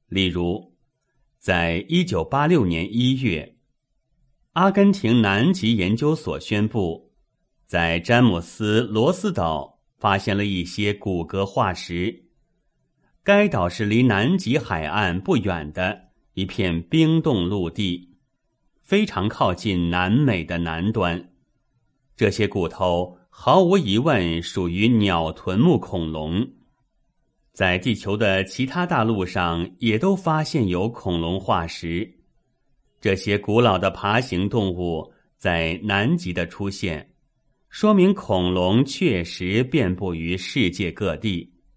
例如，在1986年1月，阿根廷南极研究所宣布，在詹姆斯·罗斯岛发现了一些骨骼化石。该岛是离南极海岸不远的一片冰冻陆地，非常靠近南美的南端。这些骨头毫无疑问属于鸟臀目恐龙。在地球的其他大陆上也都发现有恐龙化石。这些古老的爬行动物在南极的出现，说明恐龙确实遍布于世界各地。